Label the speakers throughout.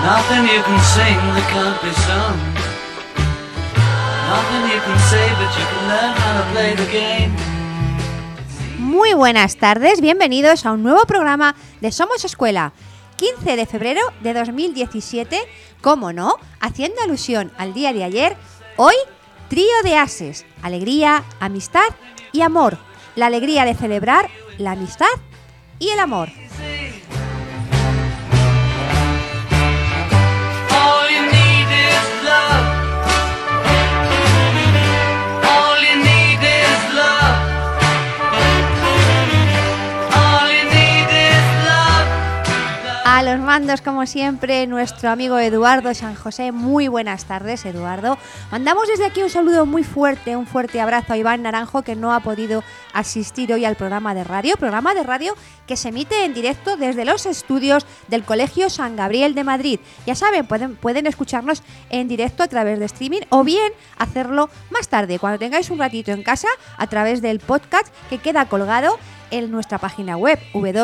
Speaker 1: Nothing you can sing that can't be sung. Nothing you can say, but you can learn how to play the game.
Speaker 2: Muy buenas tardes, bienvenidos a un nuevo programa de Somos Escuela. 15 de febrero de 2017, como no, haciendo alusión al día de ayer, hoy trío de ases, alegría, amistad y amor. La alegría de celebrar la amistad y el amor. A los mandos, como siempre, nuestro amigo Eduardo San José. Muy buenas tardes, Eduardo. Mandamos desde aquí un saludo muy fuerte, un fuerte abrazo a Iván Naranjo, que no ha podido asistir hoy al programa de radio que se emite en directo desde los estudios del Colegio San Gabriel de Madrid. Ya saben, pueden escucharnos en directo a través de streaming o bien hacerlo más tarde, cuando tengáis un ratito en casa, a través del podcast que queda colgado en nuestra página web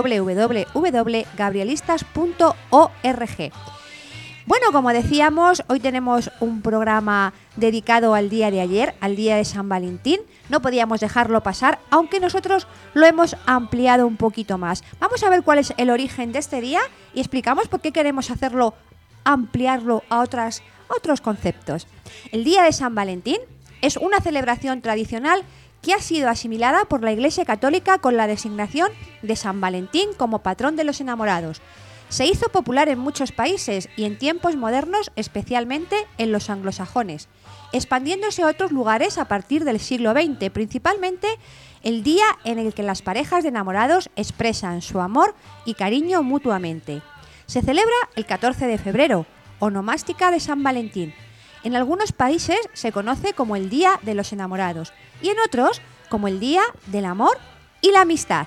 Speaker 2: www.gabrielistas.org. Bueno, como decíamos, hoy tenemos un programa dedicado al día de ayer, al día de San Valentín. No podíamos dejarlo pasar, aunque nosotros lo hemos ampliado un poquito más. Vamos a ver cuál es el origen de este día y explicamos por qué queremos hacerlo, ampliarlo a otros conceptos. El día de San Valentín es una celebración tradicional que ha sido asimilada por la Iglesia Católica con la designación de San Valentín como patrón de los enamorados. Se hizo popular en muchos países y en tiempos modernos, especialmente en los anglosajones, expandiéndose a otros lugares a partir del siglo XX, principalmente el día en el que las parejas de enamorados expresan su amor y cariño mutuamente. Se celebra el 14 de febrero, onomástica de San Valentín. En algunos países se conoce como el Día de los Enamorados y en otros como el Día del Amor y la Amistad.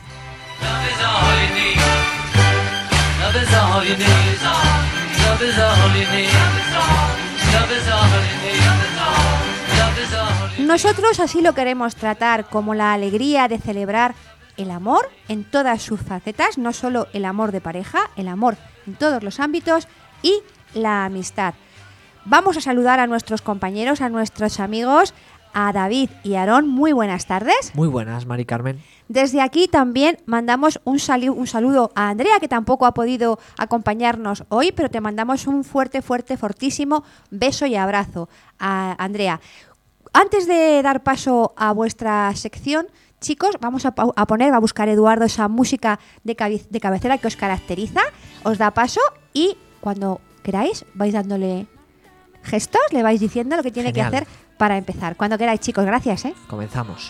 Speaker 2: Nosotros así lo queremos tratar, como la alegría de celebrar el amor en todas sus facetas, no solo el amor de pareja, el amor en todos los ámbitos y la amistad. Vamos a saludar a nuestros compañeros, a nuestros amigos, a David y Aarón. Muy buenas tardes.
Speaker 3: Muy buenas, Mari Carmen.
Speaker 2: Desde aquí también mandamos un saludo a Andrea, que tampoco ha podido acompañarnos hoy, pero te mandamos un fortísimo beso y abrazo a Andrea. Antes de dar paso a vuestra sección, chicos, vamos a buscar Eduardo esa música de cabecera que os caracteriza, os da paso y cuando queráis vais dándole gestos, le vais diciendo lo que tiene
Speaker 3: Genial.
Speaker 2: que hacer para empezar. Cuando queráis, chicos, gracias.
Speaker 3: Comenzamos.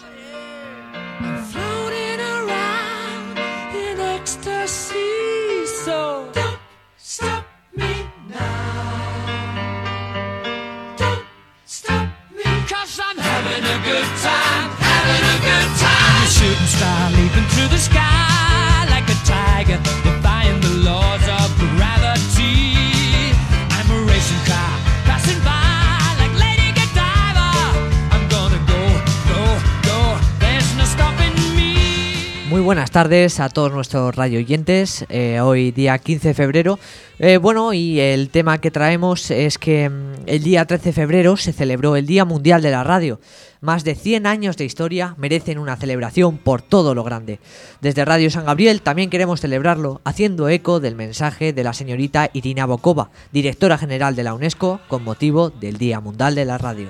Speaker 3: Muy buenas tardes a todos nuestros radio oyentes. Hoy día 15 de febrero. Y el tema que traemos es que el día 13 de febrero se celebró el Día Mundial de la Radio. Más de 100 años de historia merecen una celebración por todo lo grande. Desde Radio San Gabriel también queremos celebrarlo, haciendo eco del mensaje de la señorita Irina Bokova, directora general de la UNESCO, con motivo del Día Mundial de la Radio.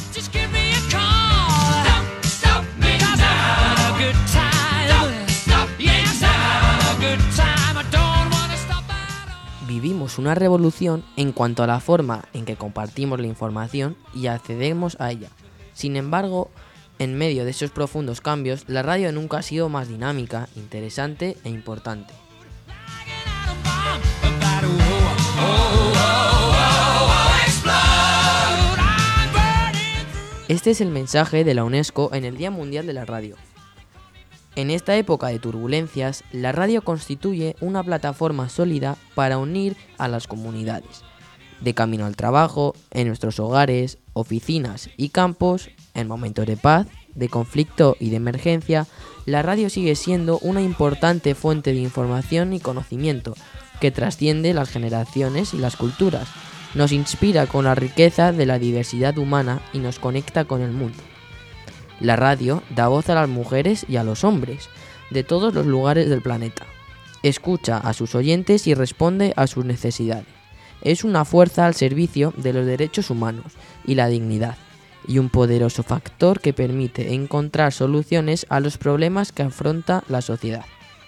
Speaker 4: Vivimos una revolución en cuanto a la forma en que compartimos la información y accedemos a ella. Sin embargo, en medio de esos profundos cambios, la radio nunca ha sido más dinámica, interesante e importante. Este es el mensaje de la UNESCO en el Día Mundial de la Radio. En esta época de turbulencias, la radio constituye una plataforma sólida para unir a las comunidades. De camino al trabajo, en nuestros hogares, oficinas y campos, en momentos de paz, de conflicto y de emergencia, la radio sigue siendo una importante fuente de información y conocimiento, que trasciende las generaciones y las culturas. Nos inspira con la riqueza de la diversidad humana y nos conecta con el mundo. La radio da voz a las mujeres y a los hombres de todos los lugares del planeta. Escucha a sus oyentes y responde a sus necesidades. Es una fuerza al servicio de los derechos humanos y la dignidad, y un poderoso factor que permite encontrar soluciones a los problemas que afronta la sociedad.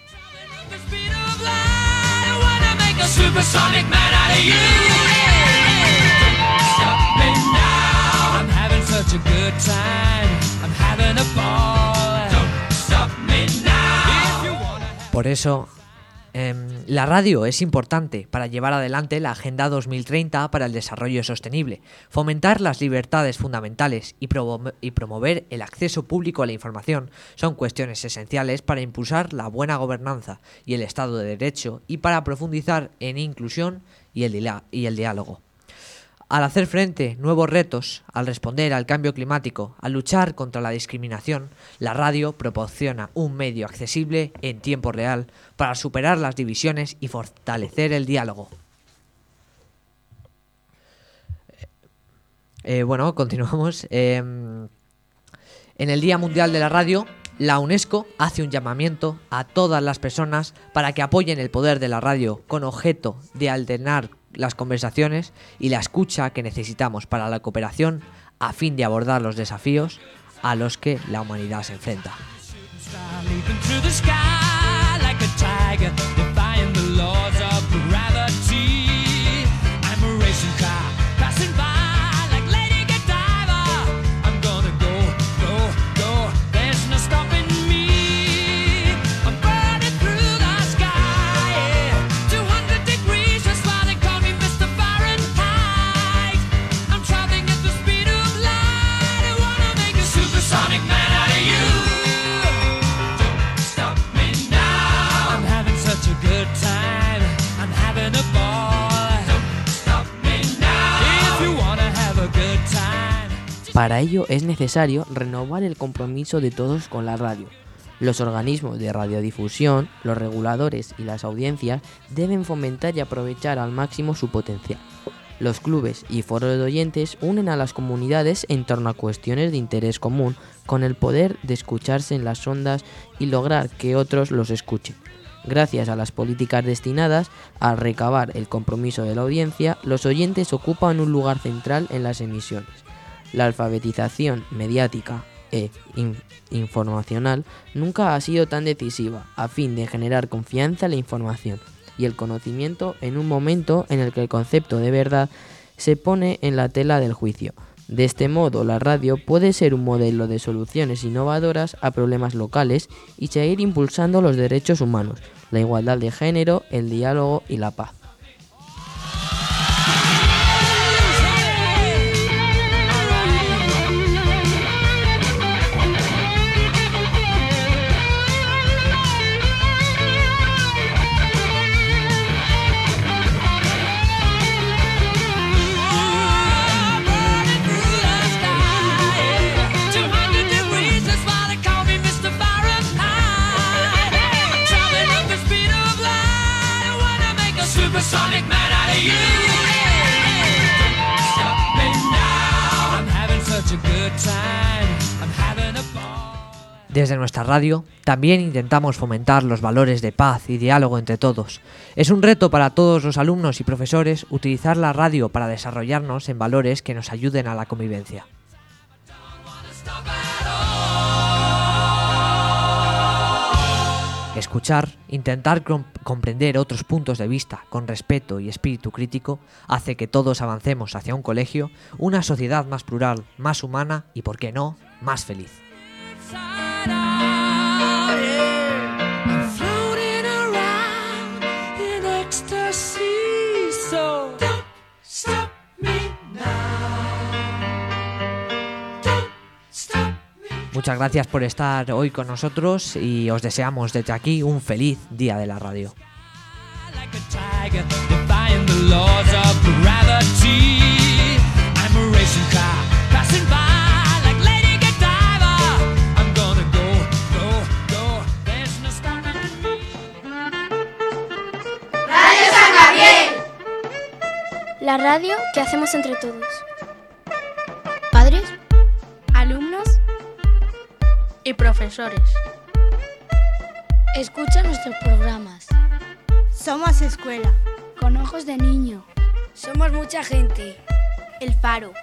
Speaker 3: Por eso, la radio es importante para llevar adelante la Agenda 2030 para el desarrollo sostenible, fomentar las libertades fundamentales y promover el acceso público a la información. Son cuestiones esenciales para impulsar la buena gobernanza y el Estado de Derecho y para profundizar en inclusión y el diálogo. Al hacer frente a nuevos retos, al responder al cambio climático, al luchar contra la discriminación, la radio proporciona un medio accesible en tiempo real para superar las divisiones y fortalecer el diálogo. Continuamos. En el Día Mundial de la Radio, la UNESCO hace un llamamiento a todas las personas para que apoyen el poder de la radio con objeto de alternar las conversaciones y la escucha que necesitamos para la cooperación a fin de abordar los desafíos a los que la humanidad se enfrenta.
Speaker 4: Para ello es necesario renovar el compromiso de todos con la radio. Los organismos de radiodifusión, los reguladores y las audiencias deben fomentar y aprovechar al máximo su potencial. Los clubes y foros de oyentes unen a las comunidades en torno a cuestiones de interés común con el poder de escucharse en las ondas y lograr que otros los escuchen. Gracias a las políticas destinadas a recabar el compromiso de la audiencia, los oyentes ocupan un lugar central en las emisiones. La alfabetización mediática e informacional nunca ha sido tan decisiva a fin de generar confianza en la información y el conocimiento en un momento en el que el concepto de verdad se pone en la tela del juicio. De este modo, la radio puede ser un modelo de soluciones innovadoras a problemas locales y seguir impulsando los derechos humanos, la igualdad de género, el diálogo y la paz. Desde nuestra radio también intentamos fomentar los valores de paz y diálogo entre todos. Es un reto para todos los alumnos y profesores utilizar la radio para desarrollarnos en valores que nos ayuden a la convivencia. Escuchar, intentar comprender otros puntos de vista con respeto y espíritu crítico hace que todos avancemos hacia un colegio, una sociedad más plural, más humana y, por qué no, más feliz. Muchas gracias por estar hoy con nosotros y os deseamos desde aquí un feliz Día de la Radio.
Speaker 5: Radio La radio que hacemos entre todos. Padres, alumnos y profesores. Escucha nuestros programas.
Speaker 6: Somos escuela.
Speaker 5: Con ojos de niño.
Speaker 6: Somos mucha gente.
Speaker 5: El Faro.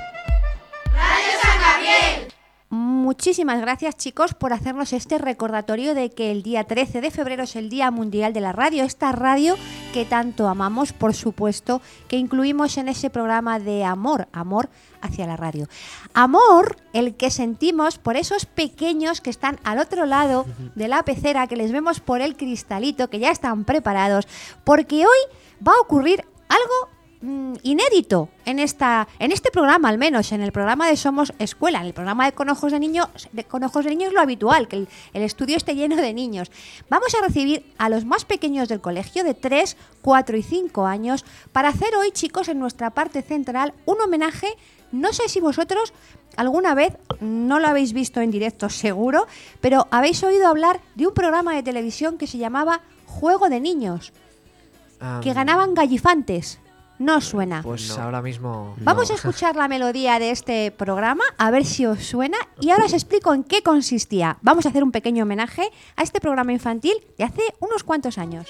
Speaker 2: Muchísimas gracias, chicos, por hacernos este recordatorio de que el día 13 de febrero es el Día Mundial de la Radio, esta radio que tanto amamos, por supuesto, que incluimos en ese programa de amor hacia la radio. Amor, el que sentimos por esos pequeños que están al otro lado de la pecera, que les vemos por el cristalito, que ya están preparados, porque hoy va a ocurrir algo inédito en este programa, al menos en el programa de Somos Escuela. En el programa de Con Ojos de Niño es lo habitual, que el estudio esté lleno de niños. Vamos a recibir a los más pequeños del colegio, de 3, 4 y 5 años, para hacer hoy, chicos, en nuestra parte central un homenaje. No sé si vosotros alguna vez, no lo habéis visto en directo seguro, pero habéis oído hablar de un programa de televisión que se llamaba Juego de Niños, que ganaban gallifantes. ¿No os suena?
Speaker 3: Pues no. Ahora mismo...
Speaker 2: Vamos
Speaker 3: no.
Speaker 2: a escuchar la melodía de este programa, a ver si os suena, y ahora os explico en qué consistía. Vamos a hacer un pequeño homenaje a este programa infantil de hace unos cuantos años.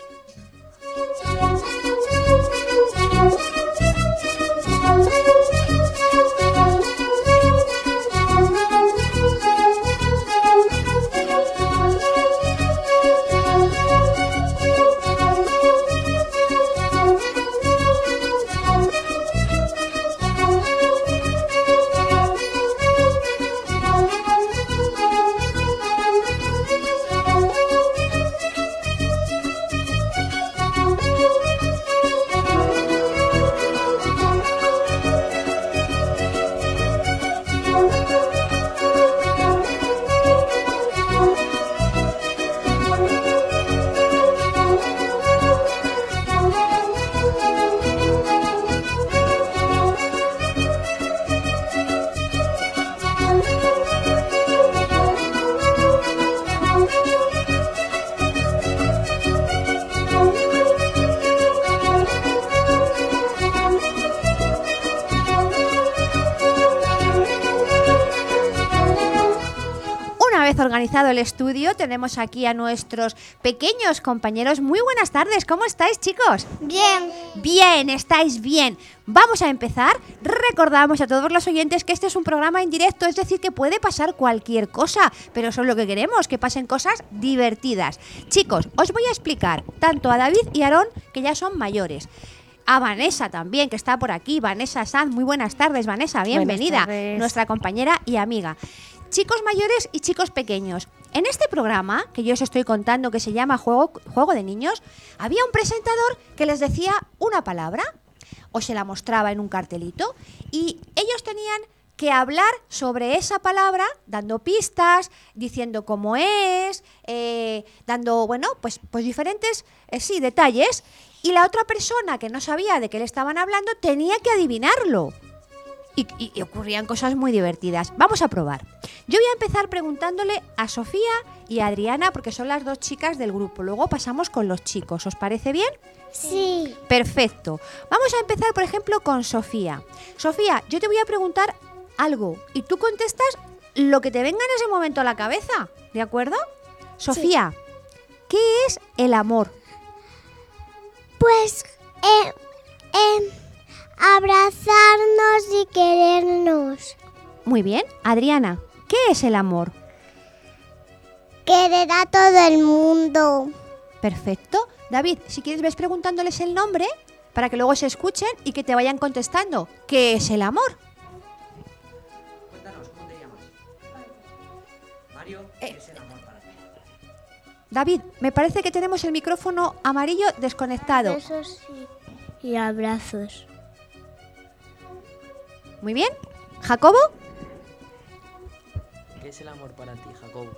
Speaker 2: Organizado el estudio, tenemos aquí a nuestros pequeños compañeros. Muy buenas tardes, ¿cómo estáis, chicos?
Speaker 6: Bien.
Speaker 2: Bien, estáis bien. Vamos a empezar. Recordamos a todos los oyentes que este es un programa en directo, es decir, que puede pasar cualquier cosa, pero eso es lo que queremos, que pasen cosas divertidas. Chicos, os voy a explicar tanto a David y a Aarón, que ya son mayores, a Vanessa también, que está por aquí, Vanessa Sanz. Muy buenas tardes, Vanessa, bienvenida, nuestra compañera y amiga. Chicos mayores y chicos pequeños. En este programa, que yo os estoy contando, que se llama Juego de Niños, había un presentador que les decía una palabra, o se la mostraba en un cartelito, y ellos tenían que hablar sobre esa palabra, dando pistas, diciendo cómo es, dando, bueno, pues diferentes, detalles, y la otra persona que no sabía de qué le estaban hablando tenía que adivinarlo. Y ocurrían cosas muy divertidas. Vamos a probar. Yo voy a empezar preguntándole a Sofía y a Adriana, porque son las dos chicas del grupo. Luego pasamos con los chicos. ¿Os parece bien?
Speaker 6: Sí.
Speaker 2: Perfecto. Vamos a empezar, por ejemplo, con Sofía. Sofía, yo te voy a preguntar algo y tú contestas lo que te venga en ese momento a la cabeza. ¿De acuerdo? Sofía, ¿qué es el amor?
Speaker 6: Pues, abrazarnos y querernos.
Speaker 2: Muy bien. Adriana, ¿qué es el amor?
Speaker 6: Querer a todo el mundo.
Speaker 2: Perfecto. David, si quieres ves preguntándoles el nombre para que luego se escuchen y que te vayan contestando. ¿Qué es el amor?
Speaker 3: Cuéntanos, ¿cómo te llamas? Mario, ¿qué es el amor para ti?
Speaker 2: David, me parece que tenemos el micrófono amarillo desconectado.
Speaker 6: Eso sí. Y abrazos.
Speaker 2: Muy bien. ¿Jacobo?
Speaker 4: ¿Qué es el amor para ti, Jacobo?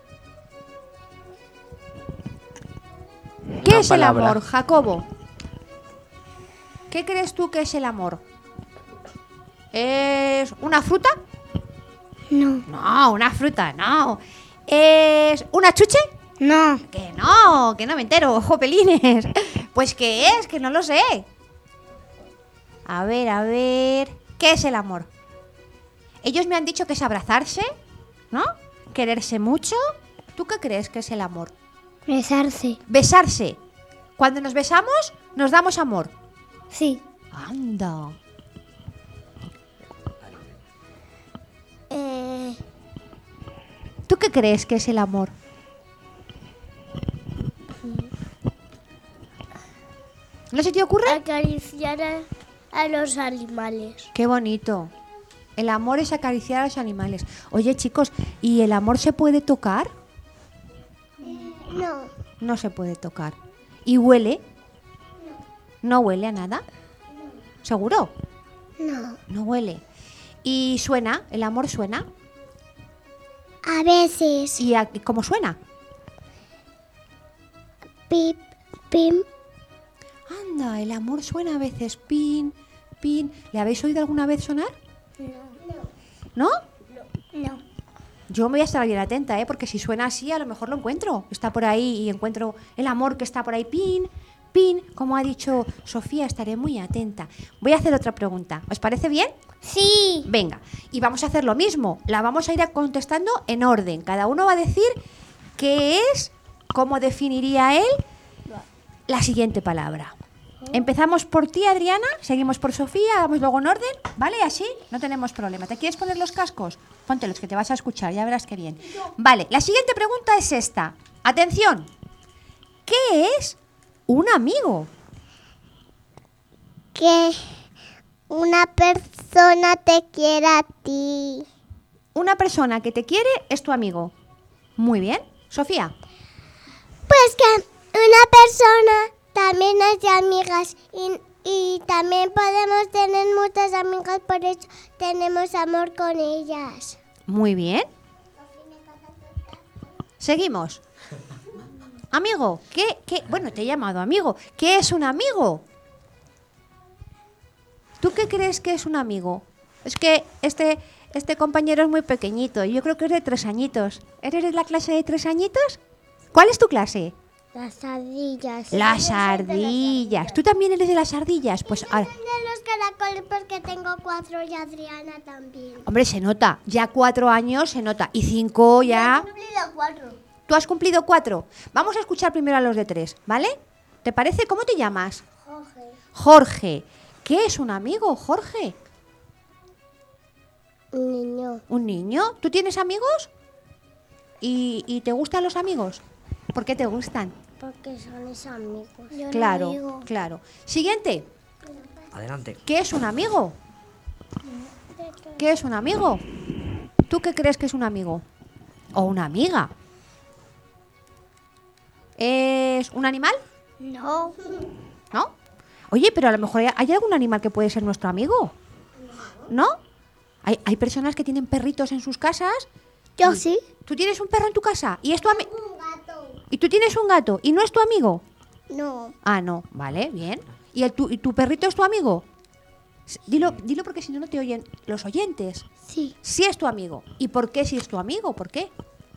Speaker 2: ¿Qué
Speaker 4: Una
Speaker 2: es
Speaker 4: palabra.
Speaker 2: el amor, Jacobo? ¿Qué crees tú que es el amor? ¿Es una fruta?
Speaker 6: No.
Speaker 2: No, una fruta, no. ¿Es una chuche?
Speaker 6: No.
Speaker 2: Que no me entero, jopelines. Pues ¿qué es? Que no lo sé. A ver. ¿Qué es el amor? Ellos me han dicho que es abrazarse, ¿no? Quererse mucho. ¿Tú qué crees que es el amor?
Speaker 6: Besarse.
Speaker 2: Besarse. Cuando nos besamos, nos damos amor.
Speaker 6: Sí.
Speaker 2: Anda. ¿Tú qué crees que es el amor? ¿No se te ocurre?
Speaker 6: Acariciar a los animales.
Speaker 2: Qué bonito. El amor es acariciar a los animales. Oye, chicos, ¿y el amor se puede tocar?
Speaker 6: No.
Speaker 2: No se puede tocar. ¿Y huele? ¿No huele a nada? ¿Seguro?
Speaker 6: No.
Speaker 2: No huele. ¿Y suena? ¿El amor suena?
Speaker 6: A veces.
Speaker 2: ¿Y cómo suena?
Speaker 6: Pip, pim.
Speaker 2: Anda, el amor suena a veces. Pin, pin. ¿Le habéis oído alguna vez sonar? ¿No?
Speaker 6: No.
Speaker 2: Yo me voy a estar bien atenta, porque si suena así, a lo mejor lo encuentro. Está por ahí y encuentro el amor que está por ahí. Pin, pin. Como ha dicho Sofía, estaré muy atenta. Voy a hacer otra pregunta. ¿Os parece bien?
Speaker 6: Sí.
Speaker 2: Venga, y vamos a hacer lo mismo. La vamos a ir contestando en orden. Cada uno va a decir qué es, cómo definiría él la siguiente palabra. Empezamos por ti, Adriana, seguimos por Sofía, vamos luego en orden, ¿vale? Así no tenemos problema. ¿Te quieres poner los cascos? Póntelos, que te vas a escuchar, ya verás qué bien. Vale, la siguiente pregunta es esta. Atención. ¿Qué es un amigo?
Speaker 6: Que una persona te quiera a ti.
Speaker 2: Una persona que te quiere es tu amigo. Muy bien. Sofía.
Speaker 6: Pues que una persona también es de amigas y también podemos tener muchas amigas, por eso tenemos amor con ellas.
Speaker 2: Muy bien. Seguimos. Amigo, ¿qué? Bueno, te he llamado amigo. ¿Qué es un amigo? ¿Tú qué crees que es un amigo? Es que este compañero es muy pequeñito. Yo creo que es de 3 añitos. ¿Eres de la clase de 3 añitos? ¿Cuál es tu clase?
Speaker 6: Las ardillas.
Speaker 2: Las ardillas. ¿Tú también eres de las ardillas? Pues ahora.
Speaker 6: De los caracoles porque tengo 4 y Adriana también.
Speaker 2: Hombre, se nota. Ya 4 años se nota. Y 5 ya.
Speaker 6: He cumplido 4.
Speaker 2: Tú has cumplido 4. Vamos a escuchar primero a los de 3, ¿vale? ¿Te parece? ¿Cómo te llamas?
Speaker 6: Jorge.
Speaker 2: Jorge. ¿Qué es un amigo, Jorge?
Speaker 6: Un niño.
Speaker 2: ¿Un niño? ¿Tú tienes amigos? ¿Y te gustan los amigos? ¿Por qué te gustan?
Speaker 6: Porque son mis amigos. Yo
Speaker 2: Claro,
Speaker 6: no digo.
Speaker 2: claro. Siguiente.
Speaker 3: Adelante.
Speaker 2: ¿Qué es un amigo? ¿Qué es un amigo? ¿Tú qué crees que es un amigo? ¿O una amiga? ¿Es un animal?
Speaker 6: No.
Speaker 2: ¿No? Oye, pero a lo mejor hay algún animal que puede ser nuestro amigo. ¿No? Hay personas que tienen perritos en sus casas.
Speaker 6: Yo sí.
Speaker 2: ¿Tú tienes un perro en tu casa? ¿Y es tu amigo?
Speaker 6: Un gato.
Speaker 2: ¿Y tú tienes un gato? ¿Y no es tu amigo?
Speaker 6: No.
Speaker 2: Ah, no. Vale, bien. ¿Y tu perrito es tu amigo? Dilo porque si no, no te oyen los oyentes.
Speaker 6: Sí.
Speaker 2: Sí es tu amigo. ¿Y por qué si es tu amigo? ¿Por qué?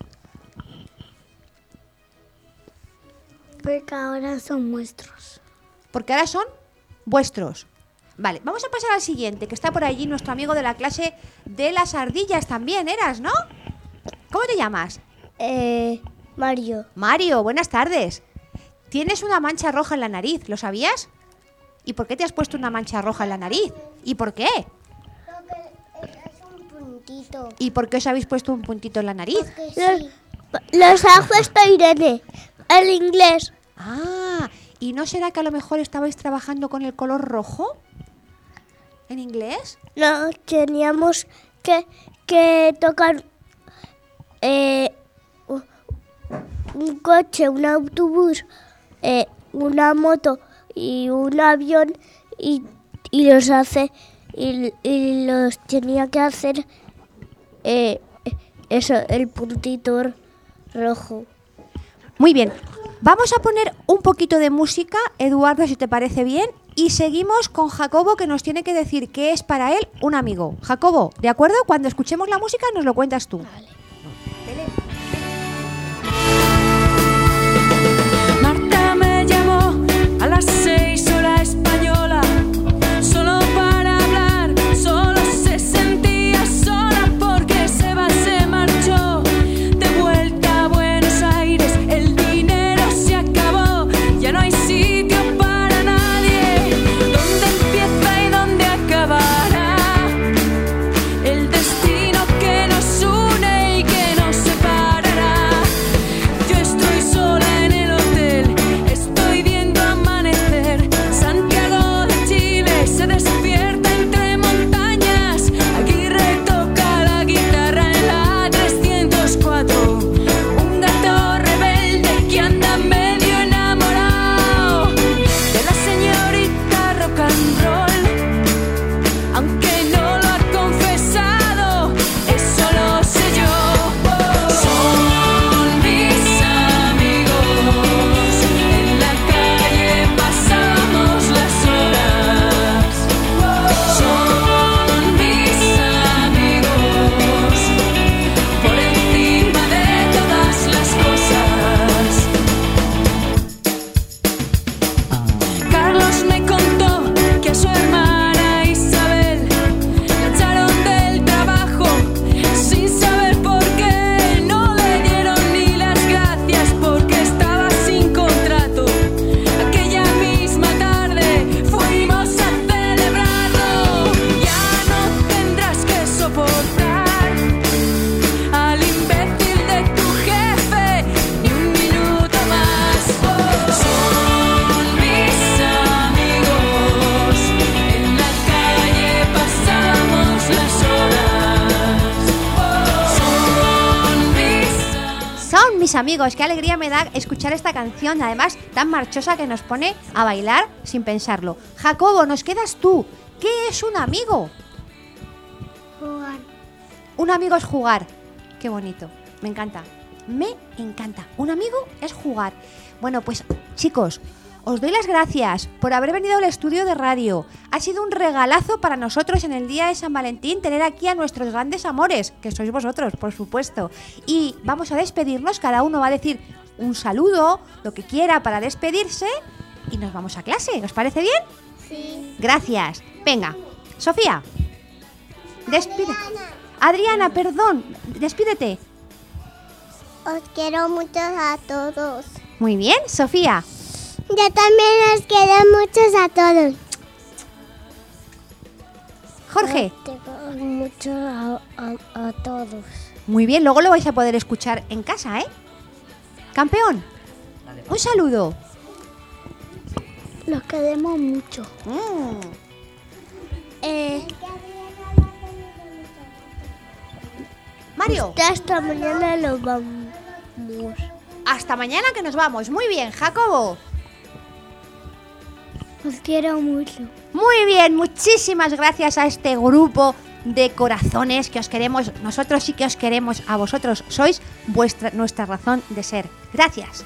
Speaker 6: Porque ahora son nuestros.
Speaker 2: Porque ahora son vuestros. Vale, vamos a pasar al siguiente, que está por allí nuestro amigo de la clase de las ardillas también, eras, ¿no? ¿Cómo te llamas?
Speaker 6: Mario.
Speaker 2: Mario, buenas tardes. Tienes una mancha roja en la nariz, ¿lo sabías? ¿Y por qué te has puesto una mancha roja en la nariz? ¿Y por qué?
Speaker 6: Porque es un puntito.
Speaker 2: ¿Y por qué os habéis puesto un puntito en la nariz?
Speaker 6: Porque sí. Los ha puesto Irene. El inglés.
Speaker 2: Ah, ¿y no será que a lo mejor estabais trabajando con el color rojo? ¿En inglés?
Speaker 6: No, teníamos que tocar un coche, un autobús, una moto y un avión y los hace y los tenía que hacer eso, el puntito rojo.
Speaker 2: Muy bien. Vamos a poner un poquito de música, Eduardo, si te parece bien, y seguimos con Jacobo, que nos tiene que decir qué es para él un amigo. Jacobo, ¿de acuerdo? Cuando escuchemos la música nos lo cuentas tú.
Speaker 6: Vale.
Speaker 1: Marta me llamó a las 6 hora española, solo para
Speaker 7: un rol, aunque no lo ha confesado, eso lo sé yo. Son mis amigos, en la calle pasamos las horas. Son mis amigos, por encima de todas las cosas. Carlos me contó que a su hermana Isabel la echaron del trabajo sin saber por qué. No le dieron ni las gracias porque estaba sin contrato. Aquella misma tarde fuimos a celebrarlo. Ya no tendrás que soportar al imbécil de tu jefe ni un minuto más. Son mis amigos, en la calle pasamos las horas.
Speaker 2: Son mis amigos, qué alegría me da escuchar esta canción, además tan marchosa que nos pone a bailar sin pensarlo. Jacobo, nos quedas tú. ¿Qué es un amigo?
Speaker 6: Jugar.
Speaker 2: Un amigo es jugar. Qué bonito, me encanta. Me encanta. Un amigo es jugar. Bueno, pues chicos, os doy las gracias por haber venido al estudio de radio. Ha sido un regalazo para nosotros en el día de San Valentín tener aquí a nuestros grandes amores, que sois vosotros, por supuesto. Y vamos a despedirnos, cada uno va a decir un saludo, lo que quiera para despedirse y nos vamos a clase. ¿Os parece bien?
Speaker 6: Sí.
Speaker 2: Gracias. Venga, Sofía. Despide. Adriana, perdón, despídete.
Speaker 6: Os quiero mucho a todos.
Speaker 2: Muy bien, Sofía.
Speaker 6: Yo también os quiero mucho a todos.
Speaker 2: Jorge.
Speaker 6: Os quiero mucho a todos.
Speaker 2: Muy bien, luego lo vais a poder escuchar en casa, ¿eh? Campeón, un saludo.
Speaker 5: Los queremos mucho.
Speaker 2: Mario,
Speaker 6: Hasta mañana nos vamos.
Speaker 2: hasta mañana que nos vamos. Muy bien, Jacobo.
Speaker 5: Os quiero mucho.
Speaker 2: Muy bien, muchísimas gracias a este grupo de corazones que os queremos. Nosotros sí que os queremos a vosotros. Sois nuestra razón de ser. Gracias.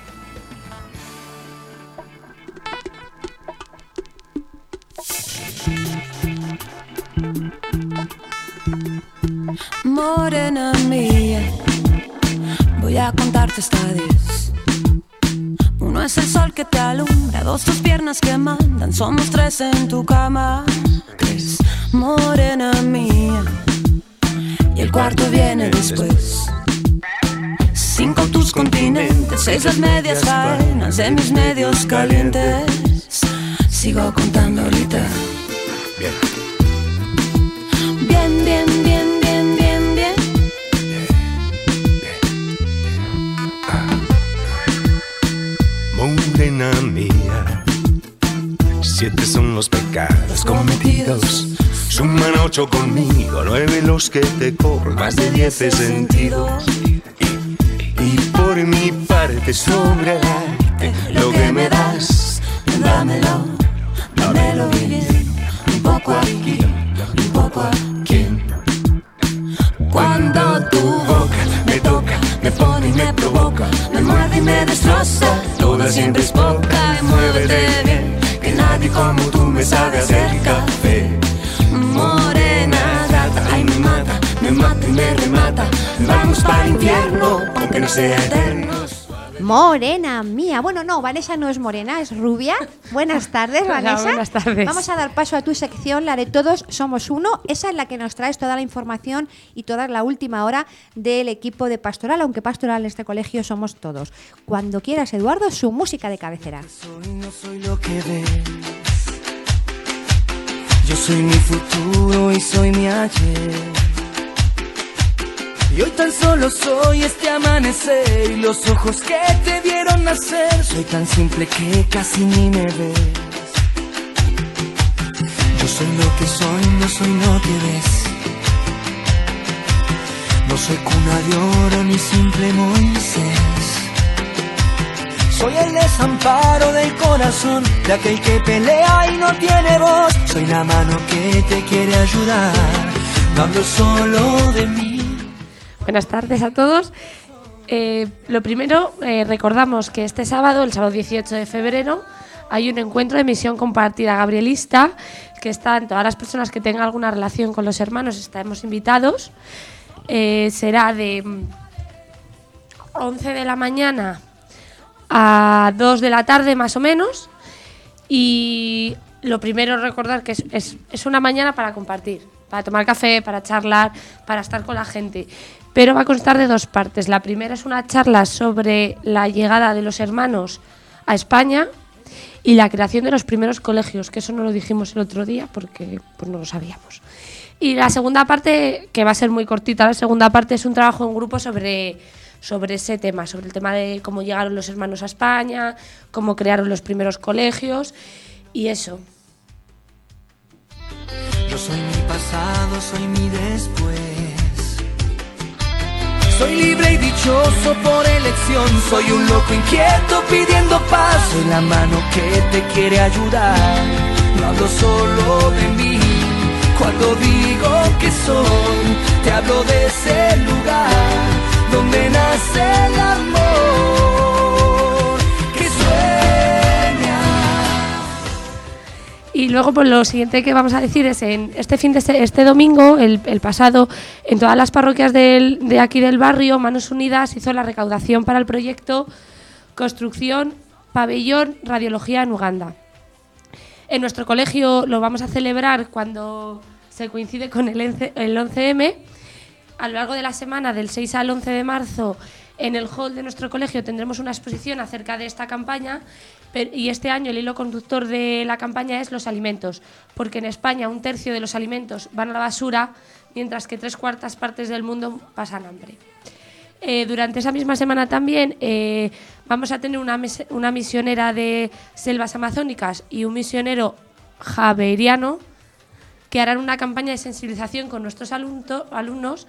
Speaker 7: Morena mía, voy a contarte hasta 10. Uno es el sol que te alumbra, dos tus piernas que mandan, somos tres en tu cama. 3, morena mía, y el cuarto viene después. 5 tus continentes, 6 las medias faenas de mis medios calientes. Sigo contando ahorita.
Speaker 8: Bien.
Speaker 7: Bien, bien, bien, bien, bien, bien.
Speaker 8: Morena mía, 7 son los pecados cometidos. Suman 8 conmigo, 9 los que te cobro, más de 10 he sentido. Y por mi parte sobre el arte, lo que me das, dámelo, dámelo bien. Un poco aquí, un poco aquí. Cuando tu boca me toca, me pone y me provoca, me muerde y me destroza, toda siempre es poca. Y muévete bien, que nadie como tú me sabe hacer café. Morena gata, ay me mata y me remata. Vamos para el infierno, aunque no sea eterno.
Speaker 2: Morena mía. Bueno, no, Vanessa no es morena, es rubia. Buenas tardes,
Speaker 4: Hola,
Speaker 2: Vanessa.
Speaker 4: buenas tardes.
Speaker 2: Vamos a dar paso a tu sección, la de Todos Somos Uno. Esa es la que nos traes toda la información y toda la última hora del equipo de Pastoral, aunque Pastoral en este colegio somos todos. Cuando quieras, Eduardo, su música de cabecera.
Speaker 1: No soy lo que ves. Yo soy mi futuro y soy mi ayer. Y hoy tan solo soy este amanecer y los ojos que te vieron nacer. Soy tan simple que casi ni me ves. Yo soy lo que soy, no soy lo que ves. No soy cuna de oro ni simple Moisés. Soy el desamparo del corazón de aquel que pelea y no tiene voz. Soy la mano que te quiere ayudar, no hablo solo de mí.
Speaker 9: Buenas tardes a todos. Lo primero, recordamos que este sábado, el sábado 18 de febrero, hay un encuentro de misión compartida gabrielista, que están todas las personas que tengan alguna relación con los hermanos, estamos invitados. Será de 11 de la mañana a 2 de la tarde más o menos. Y lo primero, recordar que es una mañana para compartir, para tomar café, para charlar, para estar con la gente. Pero va a constar de 2 partes. La primera es una charla sobre la llegada de los hermanos a España y la creación de los primeros colegios, que eso no lo dijimos el otro día porque pues no lo sabíamos. Y la segunda parte, que va a ser muy cortita, la segunda parte es un trabajo en grupo sobre ese tema, sobre el tema de cómo llegaron los hermanos a España, cómo crearon los primeros colegios y eso.
Speaker 1: Yo soy mi pasado, soy mi después. Soy libre y dichoso por elección. Soy un loco inquieto pidiendo paz. Soy la mano que te quiere ayudar. No hablo solo de mí. Cuando digo que soy, te hablo de ese lugar donde nace el amor que sueña.
Speaker 9: Y luego pues lo siguiente que vamos a decir es en este domingo, el pasado, en todas las parroquias de aquí del barrio, Manos Unidas hizo la recaudación para el proyecto Construcción Pabellón Radiología en Uganda. En nuestro colegio lo vamos a celebrar cuando se coincide con el 11M. A lo largo de la semana, del 6 al 11 de marzo, en el hall de nuestro colegio tendremos una exposición acerca de esta campaña. Y este año el hilo conductor de la campaña es los alimentos, porque en España 1/3 de los alimentos van a la basura, mientras que 3/4 partes del mundo pasan hambre. Durante esa misma semana también vamos a tener una misionera de selvas amazónicas y un misionero javeriano que harán una campaña de sensibilización con nuestros alumnos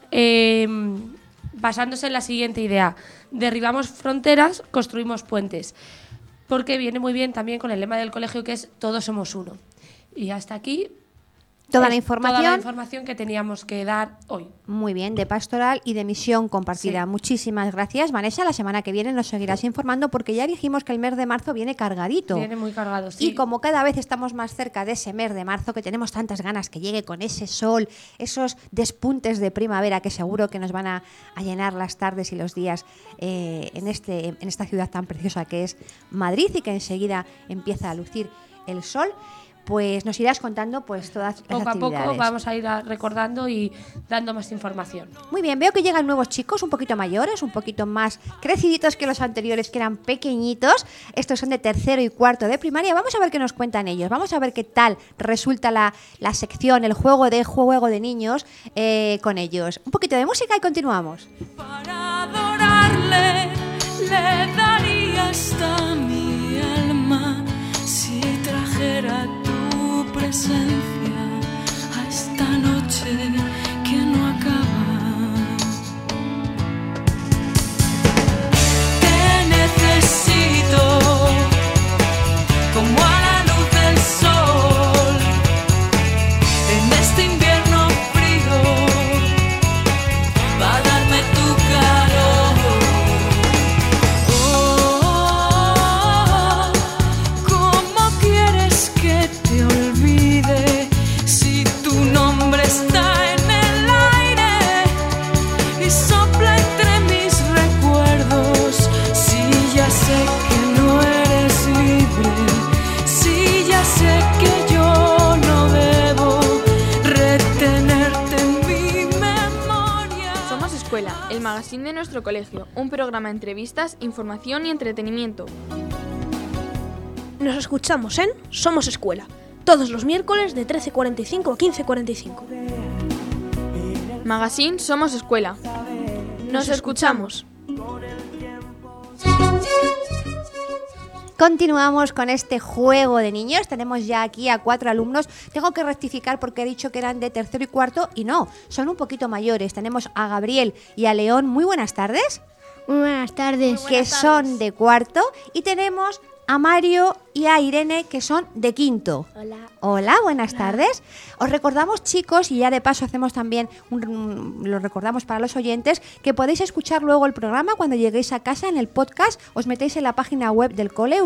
Speaker 9: basándose en la siguiente idea: derribamos fronteras, construimos puentes. Porque viene muy bien también con el lema del colegio, que es todos somos uno. Y hasta aquí
Speaker 2: toda la información
Speaker 9: que teníamos que dar hoy.
Speaker 2: Muy bien, de pastoral y de misión compartida.
Speaker 9: Sí.
Speaker 2: Muchísimas gracias, Vanessa. La semana que viene nos seguirás informando porque ya dijimos que el mes de marzo viene cargadito.
Speaker 9: Viene muy cargado, sí.
Speaker 2: Y como cada vez estamos más cerca de ese mes de marzo, que tenemos tantas ganas que llegue con ese sol, esos despuntes de primavera que seguro que nos van a llenar las tardes y los días en esta ciudad tan preciosa que es Madrid y que enseguida empieza a lucir el sol, pues nos irás contando pues todas las
Speaker 9: actividades. Poco a poco vamos a ir recordando y dando más información.
Speaker 2: Muy bien, veo que llegan nuevos chicos un poquito mayores, un poquito más creciditos que los anteriores, que eran pequeñitos. Estos son de 3º y 4º de primaria. Vamos a ver qué nos cuentan ellos. Vamos a ver qué tal resulta la sección, el juego de niños con ellos. Un poquito de música y continuamos.
Speaker 7: Para adorarle le daría hasta mi alma si trajera tu presencia a esta noche que no acaba. Te necesito como a la luz del sol en este invierno frío para darme tu calor. Oh, ¿cómo quieres que te olvide si tu nombre está en el aire y sopla entre mis recuerdos? Si ya sé que no eres libre, si ya sé que yo no debo retenerte en mi memoria.
Speaker 10: Somos Escuela, el magazine de nuestro colegio, un programa de entrevistas, información y entretenimiento.
Speaker 11: Nos escuchamos en Somos Escuela, todos los miércoles de 13:45 a 15:45.
Speaker 10: Magazine Somos Escuela. Nos escuchamos.
Speaker 2: Continuamos con este juego de niños. Tenemos ya aquí a 4 alumnos. Tengo que rectificar porque he dicho que eran de 3º y 4º y no, son un poquito mayores. Tenemos a Gabriel y a León. Muy buenas tardes.
Speaker 6: Buenas tardes.
Speaker 2: que son de cuarto, y tenemos a Mario y a Irene, que son de quinto.
Speaker 6: Hola.
Speaker 2: Hola, buenas tardes. Os recordamos, chicos, y ya de paso hacemos también, lo recordamos para los oyentes, que podéis escuchar luego el programa cuando lleguéis a casa en el podcast. Os metéis en la página web del cole,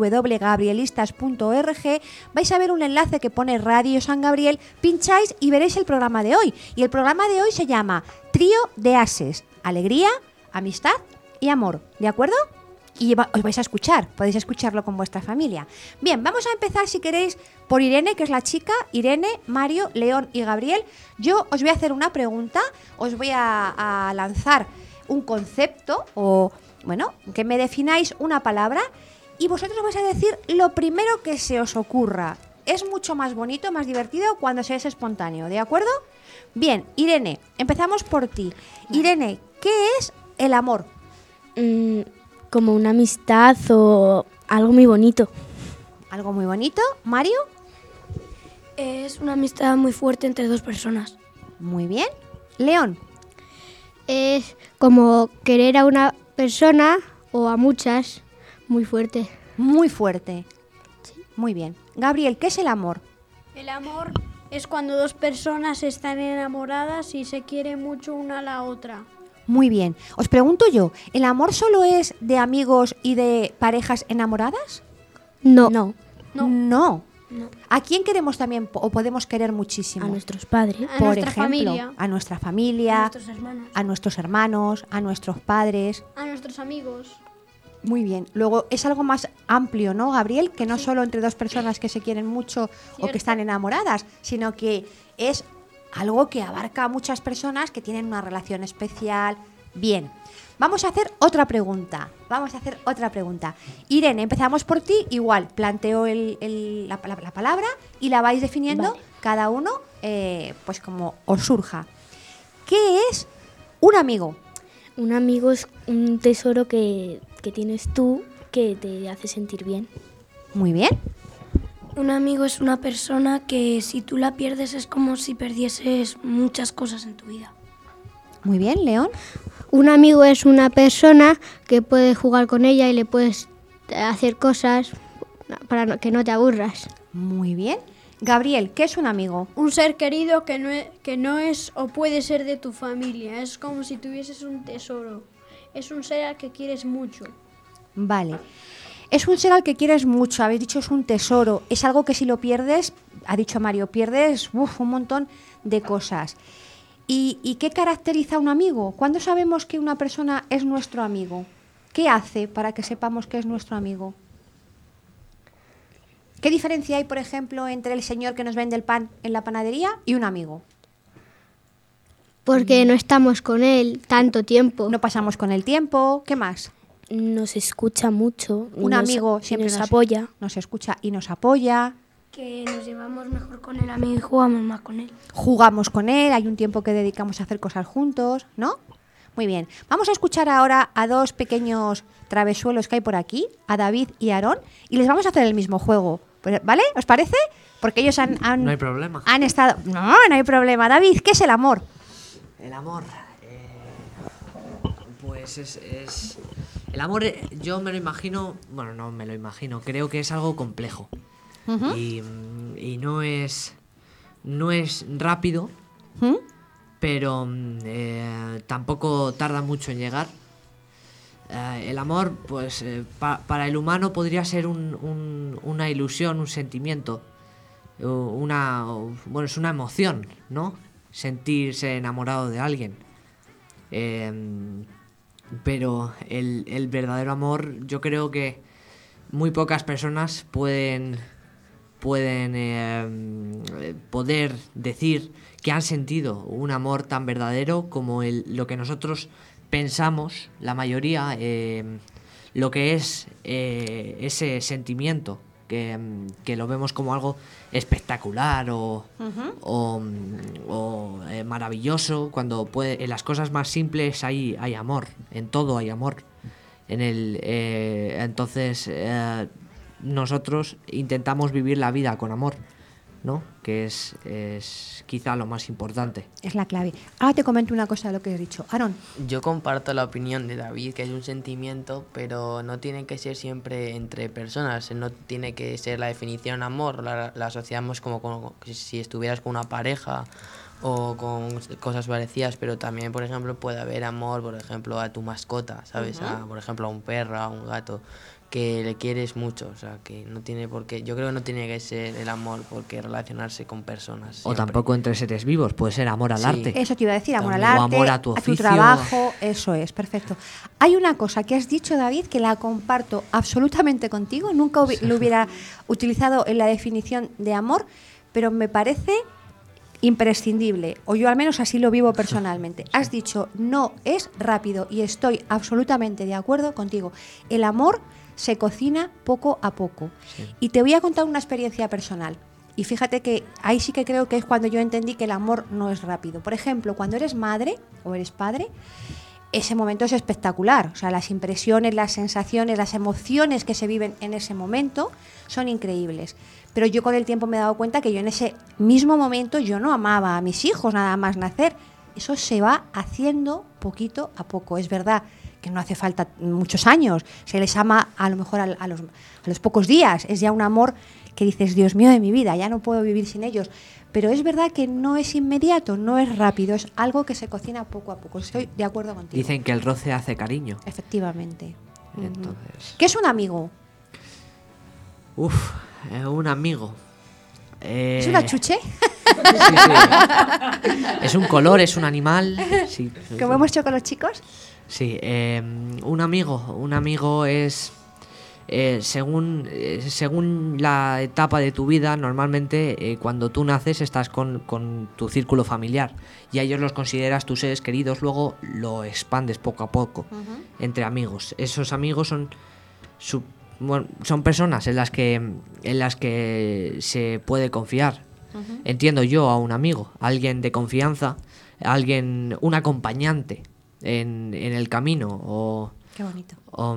Speaker 2: www.gabrielistas.org. Vais a ver un enlace que pone Radio San Gabriel, pincháis y veréis el programa de hoy. Y el programa de hoy se llama Trío de Ases: alegría, amistad y amor. ¿De acuerdo? Y os vais a escuchar, podéis escucharlo con vuestra familia. Bien, vamos a empezar, si queréis, por Irene, que es la chica. Irene, Mario, León y Gabriel. Yo os voy a hacer una pregunta, os voy a lanzar un concepto, o bueno, que me defináis una palabra, y vosotros vais a decir lo primero que se os ocurra. Es mucho más bonito, más divertido cuando se es espontáneo, ¿de acuerdo? Bien, Irene, empezamos por ti. Irene, ¿qué es el amor?
Speaker 5: Como una amistad o algo muy bonito.
Speaker 2: Algo muy bonito. ¿Mario?
Speaker 11: Es una amistad muy fuerte entre dos personas.
Speaker 2: Muy bien. León.
Speaker 6: Es como querer a una persona o a muchas muy fuerte.
Speaker 2: Muy fuerte. Muy bien. Gabriel, ¿qué es el amor?
Speaker 12: El amor es cuando dos personas están enamoradas y se quieren mucho una a la otra.
Speaker 2: Muy bien. Os pregunto yo, ¿el amor solo es de amigos y de parejas enamoradas?
Speaker 5: No.
Speaker 2: No. ¿A quién queremos también o podemos querer muchísimo?
Speaker 5: A nuestros padres.
Speaker 12: A
Speaker 2: Por
Speaker 12: nuestra
Speaker 2: ejemplo,
Speaker 12: familia.
Speaker 2: a nuestra familia,
Speaker 12: A nuestros hermanos.
Speaker 2: a nuestros hermanos, a nuestros padres.
Speaker 12: A nuestros amigos.
Speaker 2: Muy bien. Luego es algo más amplio, ¿no, Gabriel? Que no solo entre dos personas que se quieren mucho o que están enamoradas, sino que es algo que abarca a muchas personas que tienen una relación especial. Bien. Vamos a hacer otra pregunta. Irene, empezamos por ti. Igual, planteo la palabra y la vais definiendo cada uno pues como os surja. ¿Qué es un amigo?
Speaker 5: Un amigo es un tesoro que tienes tú que te hace sentir bien.
Speaker 2: Muy bien.
Speaker 11: Un amigo es una persona que si tú la pierdes es como si perdieses muchas cosas en tu vida.
Speaker 2: Muy bien, León.
Speaker 6: Un amigo es una persona que puedes jugar con ella y le puedes hacer cosas para que no te aburras.
Speaker 2: Muy bien. Gabriel, ¿qué es un amigo?
Speaker 12: Un ser querido que no es o puede ser de tu familia. Es como si tuvieses un tesoro. Es un ser al que quieres mucho.
Speaker 2: Vale. Es un ser al que quieres mucho. Habéis dicho es un tesoro. Es algo que si lo pierdes, ha dicho Mario, pierdes un montón de cosas. ¿Y qué caracteriza a un amigo? ¿Cuándo sabemos que una persona es nuestro amigo? ¿Qué hace para que sepamos que es nuestro amigo? ¿Qué diferencia hay, por ejemplo, entre el señor que nos vende el pan en la panadería y un amigo?
Speaker 6: Porque no estamos con él tanto tiempo.
Speaker 2: No pasamos con el tiempo. ¿Qué más?
Speaker 5: Nos escucha mucho.
Speaker 2: Un amigo siempre
Speaker 5: nos apoya.
Speaker 2: Nos escucha y nos apoya.
Speaker 11: Que nos llevamos mejor con el amigo y jugamos más con él.
Speaker 2: Jugamos con él, hay un tiempo que dedicamos a hacer cosas juntos, ¿no? Muy bien. Vamos a escuchar ahora a dos pequeños travesuelos que hay por aquí, a David y a Aarón, y les vamos a hacer el mismo juego, ¿vale? ¿Os parece? Porque ellos han
Speaker 3: No hay problema.
Speaker 2: han estado... No hay problema. David, ¿qué es el amor?
Speaker 3: El amor, pues es... El amor, yo me lo imagino, bueno, no me lo imagino, creo que es algo complejo.
Speaker 2: Ujú.
Speaker 3: Y no es rápido, pero tampoco tarda mucho en llegar. El amor, pues para el humano podría ser una ilusión, un sentimiento, es una emoción, ¿no? Sentirse enamorado de alguien. Pero el verdadero amor, yo creo que muy pocas personas pueden poder decir que han sentido un amor tan verdadero como lo que nosotros pensamos, la mayoría, lo que es ese sentimiento, que lo vemos como algo espectacular o maravilloso, cuando en las cosas más simples hay amor, en todo hay amor. Entonces nosotros intentamos vivir la vida con amor. ¿no? Que es quizá lo más importante.
Speaker 2: Es la clave. Ahora te comento una cosa de lo que has dicho. Aaron.
Speaker 4: Yo comparto la opinión de David, que es un sentimiento, pero no tiene que ser siempre entre personas, no tiene que ser la definición amor, la asociamos como si estuvieras con una pareja o con cosas parecidas, pero también, por ejemplo, puede haber amor, por ejemplo, a tu mascota, ¿sabes? Por ejemplo, a un perro, a un gato, que le quieres mucho, o sea, que no tiene por qué, yo creo que no tiene que ser el amor porque relacionarse con personas.
Speaker 3: O
Speaker 4: siempre.
Speaker 3: tampoco entre seres vivos, puede ser amor al arte.
Speaker 2: Eso te iba a decir, amor
Speaker 3: también.
Speaker 2: al arte,
Speaker 3: O amor a tu oficio.
Speaker 2: trabajo, eso es, perfecto. Hay una cosa que has dicho, David, que la comparto absolutamente contigo, nunca lo hubiera utilizado en la definición de amor, pero me parece imprescindible, o yo al menos así lo vivo personalmente. Has dicho, no es rápido, y estoy absolutamente de acuerdo contigo. El amor se cocina poco a poco. Sí. Y te voy a contar una experiencia personal. Y fíjate que ahí sí que creo que es cuando yo entendí que el amor no es rápido. Por ejemplo, cuando eres madre o eres padre, ese momento es espectacular. O sea, las impresiones, las sensaciones, las emociones que se viven en ese momento son increíbles. Pero yo con el tiempo me he dado cuenta que yo en ese mismo momento yo no amaba a mis hijos nada más nacer. Eso se va haciendo poquito a poco. Es verdad que no hace falta muchos años. Se les ama a lo mejor a los pocos días. Es ya un amor que dices, Dios mío de mi vida, ya no puedo vivir sin ellos. Pero es verdad que no es inmediato, no es rápido, es algo que se cocina poco a poco. Estoy de acuerdo contigo.
Speaker 3: Dicen que el roce hace cariño.
Speaker 2: Efectivamente.
Speaker 3: Entonces,
Speaker 2: ¿qué es un amigo?
Speaker 3: Un amigo.
Speaker 2: ¿Es una chuche?
Speaker 3: Sí. Es un color, es un animal. Sí.
Speaker 2: ¿Cómo hemos hecho con los chicos?
Speaker 3: Sí, un amigo es según la etapa de tu vida. Normalmente cuando tú naces estás con tu círculo familiar y a ellos los consideras tus seres queridos, luego lo expandes poco a poco entre amigos. Esos amigos son personas en las que se puede confiar. Entiendo yo a un amigo, alguien de confianza, un acompañante en el camino.
Speaker 2: Qué bonito.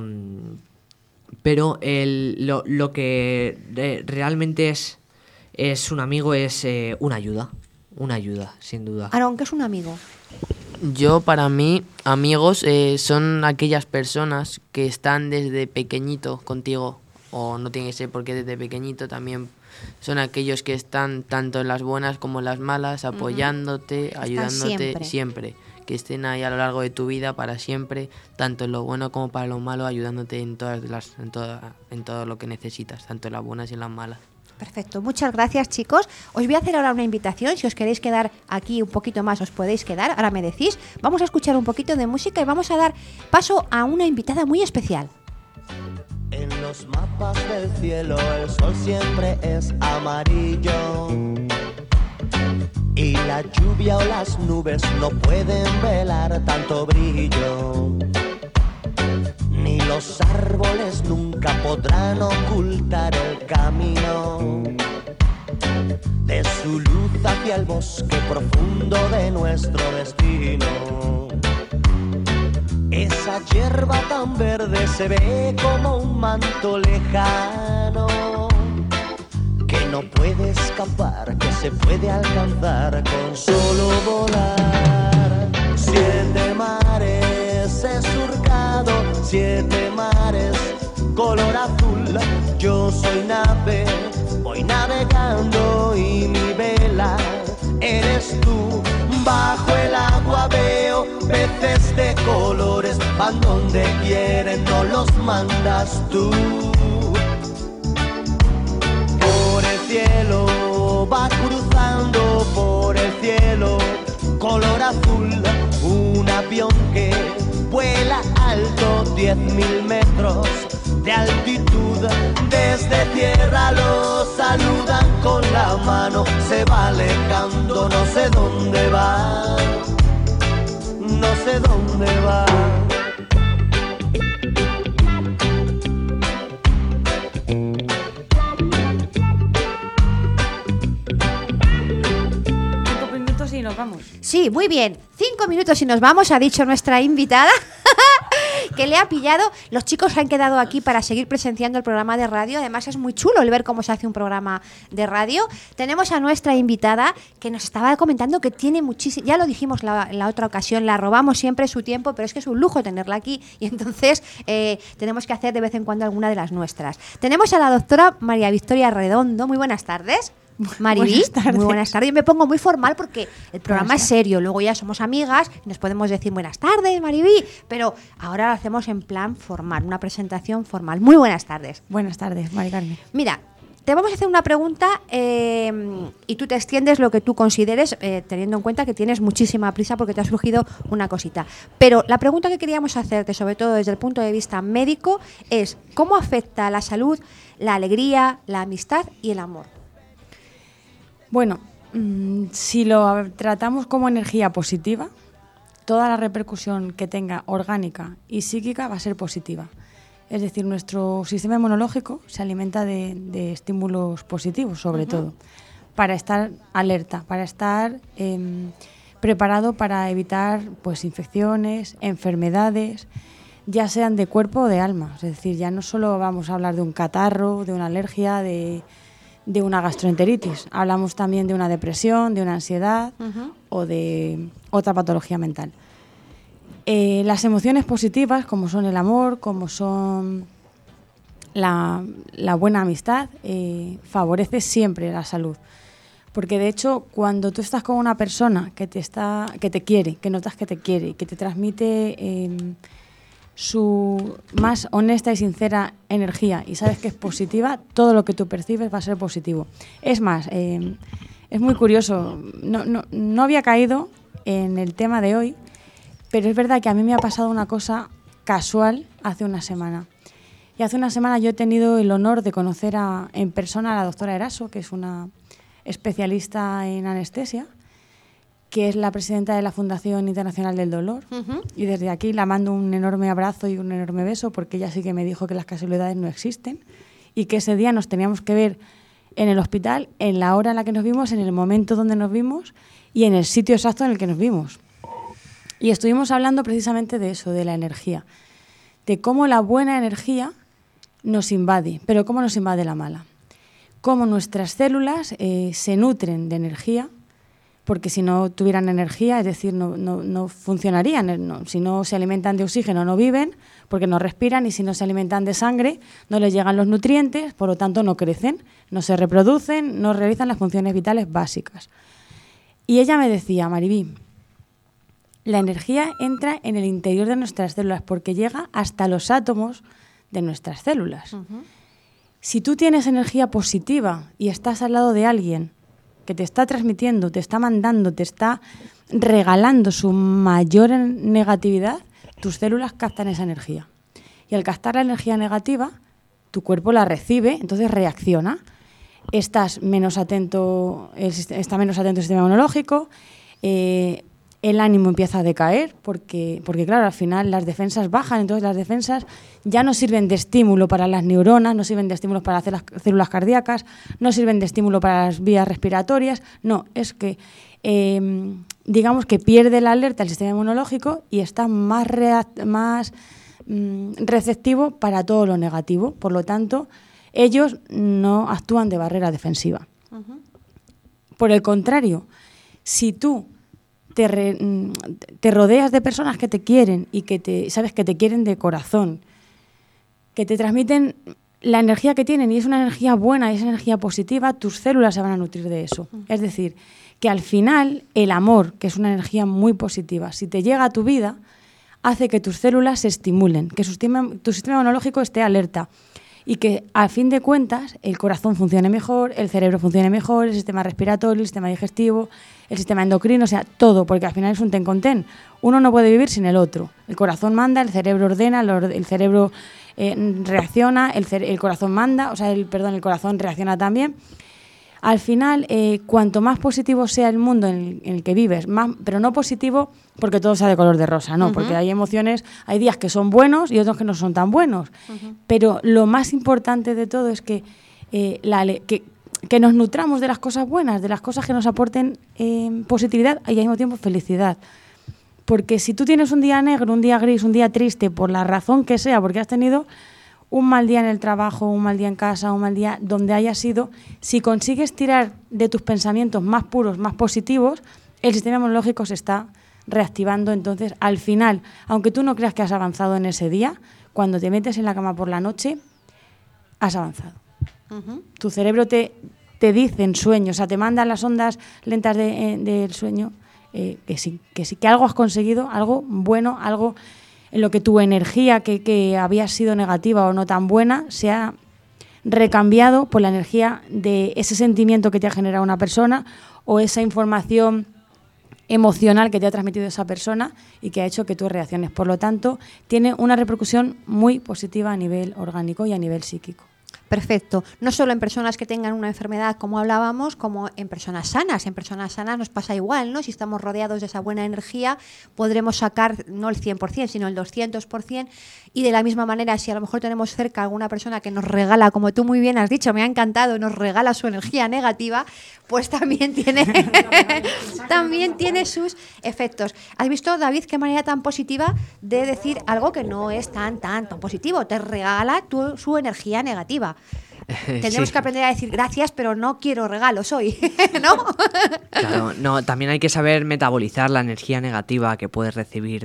Speaker 3: Pero lo que realmente es un amigo es una ayuda, sin duda.
Speaker 2: Aaron, ¿qué es un amigo?
Speaker 4: Yo, para mí, amigos son aquellas personas que están desde pequeñito contigo, o no tiene que ser porque desde pequeñito también. Son aquellos que están tanto en las buenas como en las malas, apoyándote, ayudándote siempre. Que estén ahí a lo largo de tu vida para siempre, tanto en lo bueno como para lo malo, ayudándote en todo lo que necesitas, tanto en las buenas y en las malas.
Speaker 2: Perfecto, muchas gracias, chicos. Os voy a hacer ahora una invitación. Si os queréis quedar aquí un poquito más, os podéis quedar. Ahora me decís. Vamos a escuchar un poquito de música y vamos a dar paso a una invitada muy especial.
Speaker 13: En los mapas del cielo el sol siempre es amarillo y la lluvia o las nubes no pueden velar tanto brillo, ni los árboles nunca podrán ocultar el camino de su luz hacia el bosque profundo de nuestro destino. Esa hierba tan verde se ve como un manto lejano que no puede escapar, que se puede alcanzar con solo volar. 7 mares he surcado, 7 mares color azul. Yo soy nave, voy navegando y mi vela eres tú. Bajo el agua veo peces de colores, van donde quieren, no los mandas tú. Por el cielo va cruzando, por el cielo color azul, un avión que vuela alto, 10.000 metros de altitud. Desde tierra lo saludan con la mano, se va alejando, no sé dónde va, no sé dónde va.
Speaker 2: Sí, muy bien. 5 minutos y nos vamos, ha dicho nuestra invitada. que le ha pillado. Los chicos han quedado aquí para seguir presenciando el programa de radio. Además es muy chulo el ver cómo se hace un programa de radio. Tenemos a nuestra invitada que nos estaba comentando que tiene muchísimo, ya lo dijimos la otra ocasión, la robamos siempre su tiempo, pero es que es un lujo tenerla aquí y entonces tenemos que hacer de vez en cuando alguna de las nuestras. Tenemos a la doctora María Victoria Redondo. Muy buenas tardes. Mariví, muy buenas tardes. Yo me pongo muy formal porque el programa es serio, luego ya somos amigas y nos podemos decir buenas tardes, Mariví, pero ahora lo hacemos en plan formal, una presentación formal. Muy buenas tardes.
Speaker 14: Buenas tardes, Mari Carmen.
Speaker 2: Mira, te vamos a hacer una pregunta y tú te extiendes lo que tú consideres, teniendo en cuenta que tienes muchísima prisa porque te ha surgido una cosita. Pero la pregunta que queríamos hacerte, sobre todo desde el punto de vista médico, es ¿cómo afecta a la salud la alegría, la amistad y el amor?
Speaker 14: Bueno, si lo tratamos como energía positiva, toda la repercusión que tenga orgánica y psíquica va a ser positiva. Es decir, nuestro sistema inmunológico se alimenta de estímulos positivos, sobre todo, para estar alerta, para estar preparado para evitar pues, infecciones, enfermedades, ya sean de cuerpo o de alma. Es decir, ya no solo vamos a hablar de un catarro, de una alergia, de una gastroenteritis. Hablamos también de una depresión, de una ansiedad o de otra patología mental. Las emociones positivas, como son el amor, como son la buena amistad, favorece siempre la salud. Porque de hecho, cuando tú estás con una persona que te quiere, que notas que te quiere, que te transmite su más honesta y sincera energía y sabes que es positiva, todo lo que tú percibes va a ser positivo. Es más, es muy curioso, no había caído en el tema de hoy, pero es verdad que a mí me ha pasado una cosa casual hace una semana. Y hace una semana yo he tenido el honor de conocer en persona a la doctora Eraso, que es una especialista en anestesia, que es la presidenta de la Fundación Internacional del Dolor. Y desde aquí la mando un enorme abrazo y un enorme beso, porque ella sí que me dijo que las casualidades no existen y que ese día nos teníamos que ver en el hospital, en la hora en la que nos vimos, en el momento donde nos vimos y en el sitio exacto en el que nos vimos. Y estuvimos hablando precisamente de eso, de la energía, de cómo la buena energía nos invade, pero cómo nos invade la mala. Cómo nuestras células se nutren de energía, porque si no tuvieran energía, es decir, no funcionarían. Si no se alimentan de oxígeno, no viven, porque no respiran, y si no se alimentan de sangre, no les llegan los nutrientes, por lo tanto no crecen, no se reproducen, no realizan las funciones vitales básicas. Y ella me decía, Mariví, la energía entra en el interior de nuestras células porque llega hasta los átomos de nuestras células. Si tú tienes energía positiva y estás al lado de alguien que te está transmitiendo, te está mandando, te está regalando su mayor negatividad, tus células captan esa energía. Y al captar la energía negativa, tu cuerpo la recibe, entonces reacciona. Está menos atento el sistema inmunológico, el ánimo empieza a decaer porque claro, al final las defensas bajan, entonces las defensas ya no sirven de estímulo para las neuronas, no sirven de estímulo para las células cardíacas, no sirven de estímulo para las vías respiratorias, no, es que digamos que pierde la alerta el sistema inmunológico y está más receptivo para todo lo negativo, por lo tanto, ellos no actúan de barrera defensiva. Por el contrario, si tú te rodeas de personas que te quieren y que sabes que te quieren de corazón, que te transmiten la energía que tienen y es una energía buena y es energía positiva, tus células se van a nutrir de eso. Es decir, que al final el amor, que es una energía muy positiva, si te llega a tu vida, hace que tus células se estimulen, que tu sistema inmunológico esté alerta y que, a fin de cuentas, el corazón funcione mejor, el cerebro funcione mejor, el sistema respiratorio, el sistema digestivo, el sistema endocrino, o sea, todo, porque al final es un ten con ten. Uno no puede vivir sin el otro. El corazón manda, el cerebro ordena, el cerebro reacciona, el corazón manda, el corazón reacciona también. Al final, cuanto más positivo sea el mundo en el que vives, pero no positivo porque todo sea de color de rosa, no, porque hay emociones, hay días que son buenos y otros que no son tan buenos. Pero lo más importante de todo es que nos nutramos de las cosas buenas, de las cosas que nos aporten positividad y al mismo tiempo felicidad. Porque si tú tienes un día negro, un día gris, un día triste, por la razón que sea, porque has tenido un mal día en el trabajo, un mal día en casa, un mal día donde hayas sido, si consigues tirar de tus pensamientos más puros, más positivos, el sistema inmunológico se está reactivando. Entonces, al final, aunque tú no creas que has avanzado en ese día, cuando te metes en la cama por la noche, has avanzado.
Speaker 2: Ujú.
Speaker 14: Tu cerebro te dice en sueño, o sea, te manda las ondas lentas del sueño, que sí, que algo has conseguido, algo bueno, algo en lo que tu energía que había sido negativa o no tan buena se ha recambiado por la energía de ese sentimiento que te ha generado una persona o esa información emocional que te ha transmitido esa persona y que ha hecho que tú reacciones. Por lo tanto, tiene una repercusión muy positiva a nivel orgánico y a nivel psíquico.
Speaker 2: Perfecto. No solo en personas que tengan una enfermedad, como hablábamos, como en personas sanas. En personas sanas nos pasa igual, ¿no? Si estamos rodeados de esa buena energía, podremos sacar no el 100%, sino el 200%. Y de la misma manera, si a lo mejor tenemos cerca alguna persona que nos regala, como tú muy bien has dicho, me ha encantado, nos regala su energía negativa, pues también tiene, también tiene sus efectos. ¿Has visto, David, qué manera tan positiva de decir algo que no es tan positivo? Te regala su energía negativa. Tendremos
Speaker 3: Sí.
Speaker 2: que aprender a decir gracias, pero no quiero regalos hoy, ¿no?
Speaker 3: Claro, no, también hay que saber metabolizar la energía negativa que puedes recibir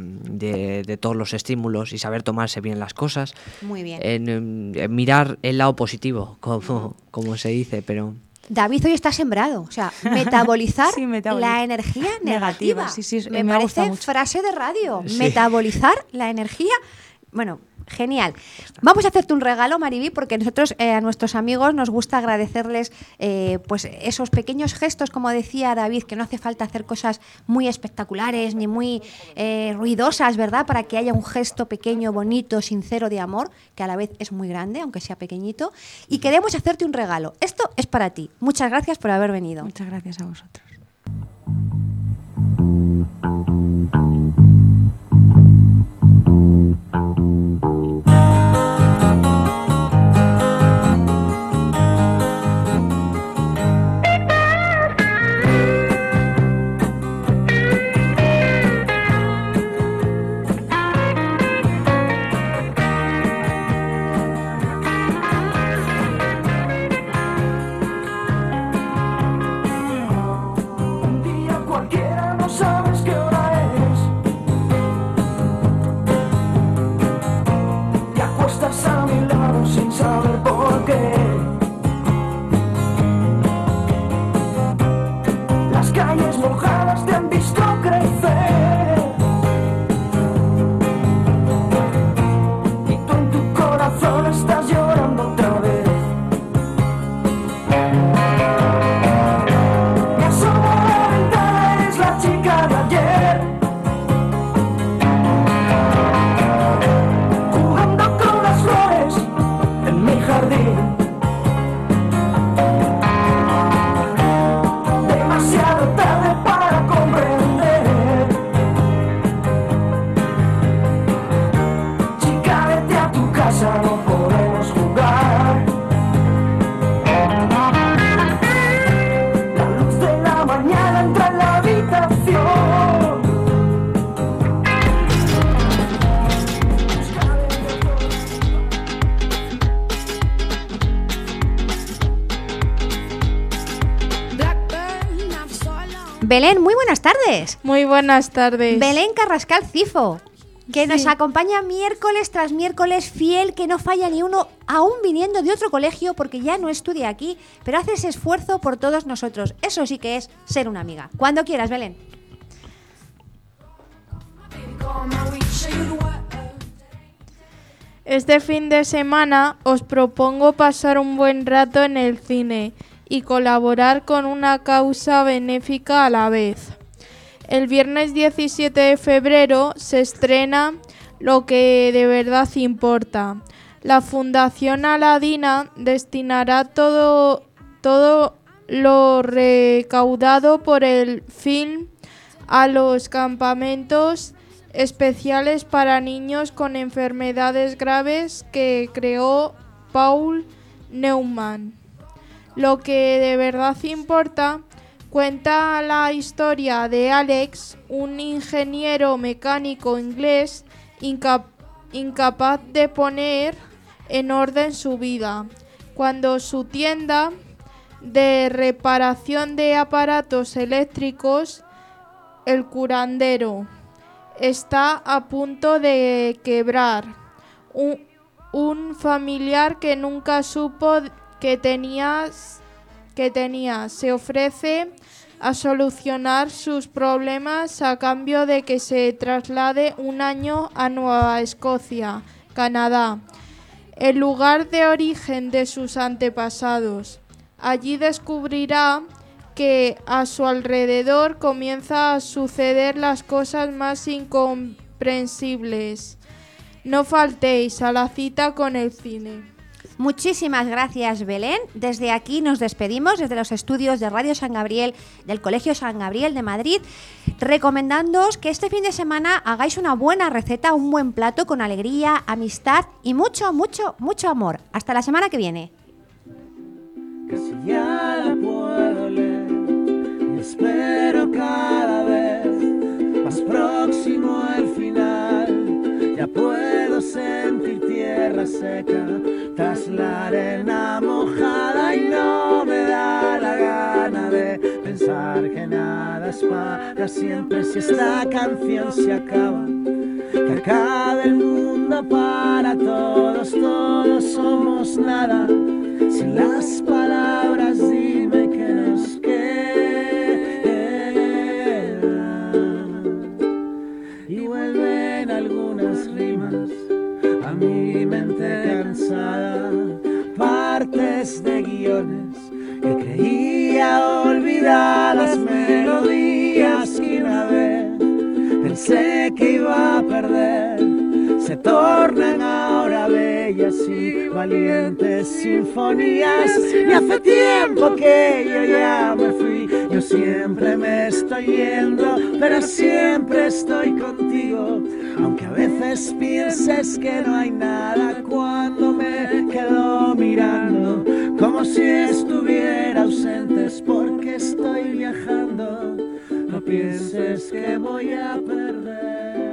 Speaker 3: de todos los estímulos y saber tomarse bien las cosas.
Speaker 2: Muy bien.
Speaker 3: En mirar el lado positivo, como se dice, pero...
Speaker 2: David hoy está sembrado, o sea, metabolizar
Speaker 14: Sí, metabolizo.
Speaker 2: la energía negativa.
Speaker 14: Negativa, sí,
Speaker 2: me
Speaker 14: me gusta
Speaker 2: parece
Speaker 14: mucho.
Speaker 2: frase de radio,
Speaker 3: Sí.
Speaker 2: metabolizar la energía. Bueno, genial. Vamos a hacerte un regalo, Mariví, porque nosotros a nuestros amigos nos gusta agradecerles pues esos pequeños gestos, como decía David, que no hace falta hacer cosas muy espectaculares ni muy ruidosas, ¿verdad? Para que haya un gesto pequeño, bonito, sincero de amor, que a la vez es muy grande, aunque sea pequeñito. Y queremos hacerte un regalo. Esto es para ti. Muchas gracias por haber venido.
Speaker 14: Muchas gracias a vosotros.
Speaker 1: Un día cualquiera no sabes qué hora es. Te acuestas a mi lado sin saber por qué. Las calles mojadas te han visto crecer. Y tú en tu corazón estás llorando otra vez. Me asomo a la ventana, eres la chica de ayer. Jugando con las flores en mi jardín. Demasiado tarde para comprender. Chica, vete a tu casa, no podemos jugar. La luz de la mañana entra en la habitación.
Speaker 2: Belén, muy buenas tardes.
Speaker 15: Muy buenas tardes.
Speaker 2: Belén Carrascal Cifo, que nos acompaña miércoles tras miércoles, fiel, que no falla ni uno, aún viniendo de otro colegio porque ya no estudia aquí, pero hace ese esfuerzo por todos nosotros. Eso sí que es ser una amiga. Cuando quieras, Belén.
Speaker 15: Este fin de semana os propongo pasar un buen rato en el cine y colaborar con una causa benéfica a la vez. El viernes 17 de febrero se estrena Lo que de verdad importa. La Fundación Aladina destinará todo lo recaudado por el film a los campamentos especiales para niños con enfermedades graves que creó Paul Neumann. Lo que de verdad importa Cuenta la historia de Alex, un ingeniero mecánico inglés incapaz de poner en orden su vida, cuando su tienda de reparación de aparatos eléctricos, El Curandero, está a punto de quebrar. Un familiar que nunca supo que tenía se ofrece a solucionar sus problemas a cambio de que se traslade un año a Nueva Escocia, Canadá, el lugar de origen de sus antepasados. Allí descubrirá que a su alrededor comienza a suceder las cosas más incomprensibles. No faltéis a la cita con el cine.
Speaker 2: Muchísimas gracias, Belén. Desde aquí nos despedimos, desde los estudios de Radio San Gabriel, del Colegio San Gabriel de Madrid, recomendándoos que este fin de semana hagáis una buena receta, un buen plato con alegría, amistad y mucho, mucho, mucho amor. Hasta la semana que viene.
Speaker 1: Casi ya la puedo leer y espero cada vez más próximo al final. Ya puedo sentir tierra seca tras la arena mojada y no me da la gana de pensar que nada es para siempre. Si esta canción se acaba, que acabe el mundo para todos, todos somos nada. Sin las palabras dime que nos queda. Y vuelven algunas rimas a mi mente cansada, partes de guiones que creía olvidadas, melodías que una vez pensé que iba a perder, se tornan ahora bellas y valientes sinfonías. Y hace tiempo que yo ya me fui, yo siempre me estoy yendo, pero siempre estoy contigo. Aunque a veces pienses que no hay nada cuando me quedo mirando, como si estuviera ausente, es porque estoy viajando. No pienses que voy a perder.